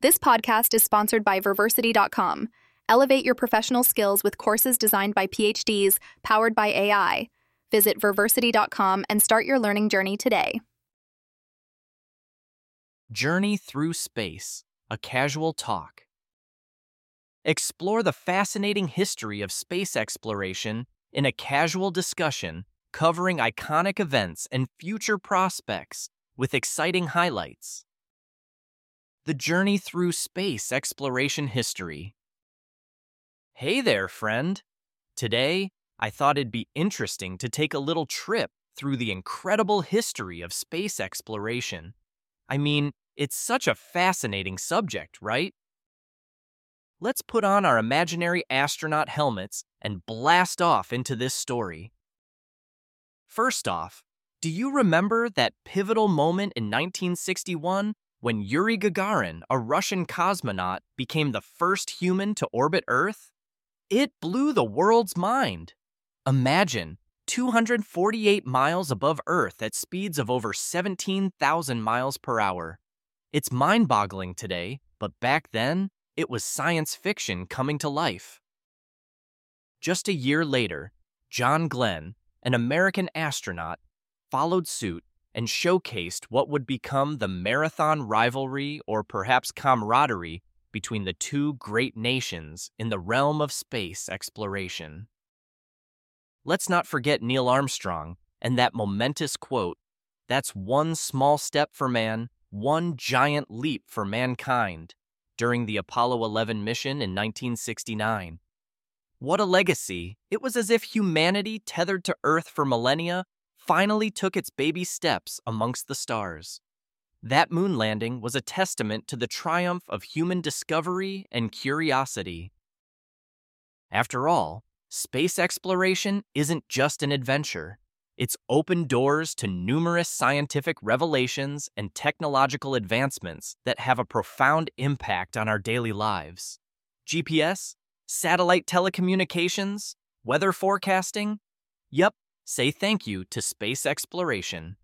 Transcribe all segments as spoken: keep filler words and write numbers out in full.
This podcast is sponsored by Verversity dot com. Elevate your professional skills with courses designed by PhDs, powered by A I. Visit Verversity dot com and start your learning journey today. Journey Through Space, a casual talk. Explore the fascinating history of space exploration in a casual discussion covering iconic events and future prospects with exciting highlights. The Journey Through Space Exploration History. Hey there, friend. Today, I thought it'd be interesting to take a little trip through the incredible history of space exploration. I mean, it's such a fascinating subject, right? Let's put on our imaginary astronaut helmets and blast off into this story. First off, do you remember that pivotal moment in nineteen sixty-one when Yuri Gagarin, a Russian cosmonaut, became the first human to orbit Earth? It blew the world's mind. Imagine two hundred forty-eight miles above Earth at speeds of over seventeen thousand miles per hour. It's mind-boggling today, but back then, it was science fiction coming to life. Just a year later, John Glenn, an American astronaut, followed suit and showcased what would become the marathon rivalry or perhaps camaraderie between the two great nations in the realm of space exploration. Let's not forget Neil Armstrong and that momentous quote, "That's one small step for man, one giant leap for mankind," during the Apollo eleven mission in nineteen sixty-nine. What a legacy! It was as if humanity, tethered to Earth for millennia, finally took its baby steps amongst the stars. That moon landing was a testament to the triumph of human discovery and curiosity. After all, space exploration isn't just an adventure. It's opened doors to numerous scientific revelations and technological advancements that have a profound impact on our daily lives. G P S, satellite telecommunications, weather forecasting. Yup, say thank you to space exploration.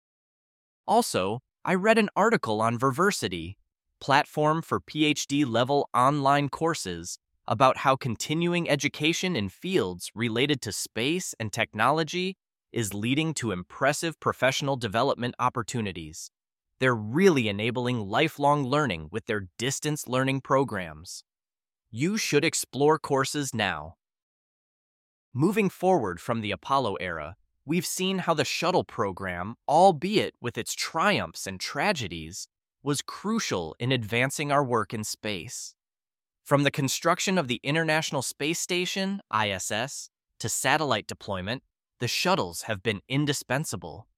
Also, I read an article on Verversity, platform for PhD-level online courses, about how continuing education in fields related to space and technology is leading to impressive professional development opportunities. They're really enabling lifelong learning with their distance learning programs. You should explore courses now. Moving forward from the Apollo era, we've seen how the shuttle program, albeit with its triumphs and tragedies, was crucial in advancing our work in space. From the construction of the International Space Station, I S S, to satellite deployment, the shuttles have been indispensable.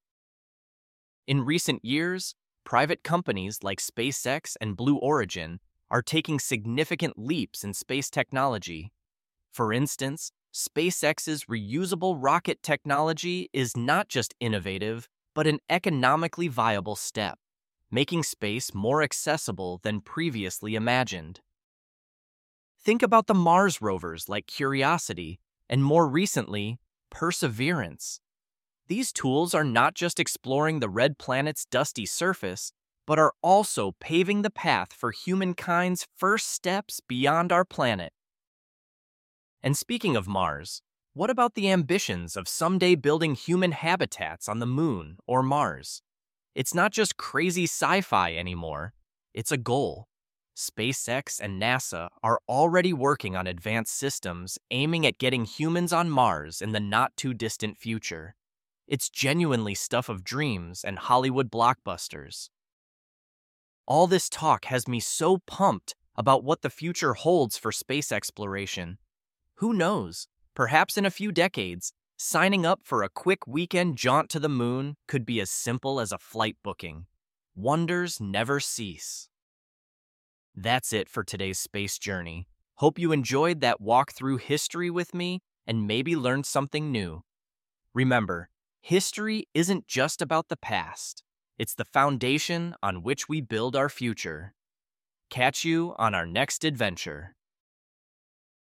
In recent years, private companies like SpaceX and Blue Origin are taking significant leaps in space technology. For instance, SpaceX's reusable rocket technology is not just innovative, but an economically viable step, making space more accessible than previously imagined. Think about the Mars rovers like Curiosity, and more recently, Perseverance. These tools are not just exploring the red planet's dusty surface, but are also paving the path for humankind's first steps beyond our planet. And speaking of Mars, what about the ambitions of someday building human habitats on the Moon or Mars? It's not just crazy sci-fi anymore, it's a goal. SpaceX and NASA are already working on advanced systems aiming at getting humans on Mars in the not-too-distant future. It's genuinely stuff of dreams and Hollywood blockbusters. All this talk has me so pumped about what the future holds for space exploration. Who knows? Perhaps in a few decades, signing up for a quick weekend jaunt to the moon could be as simple as a flight booking. Wonders never cease. That's it for today's space journey. Hope you enjoyed that walk through history with me and maybe learned something new. Remember, history isn't just about the past. It's the foundation on which we build our future. Catch you on our next adventure.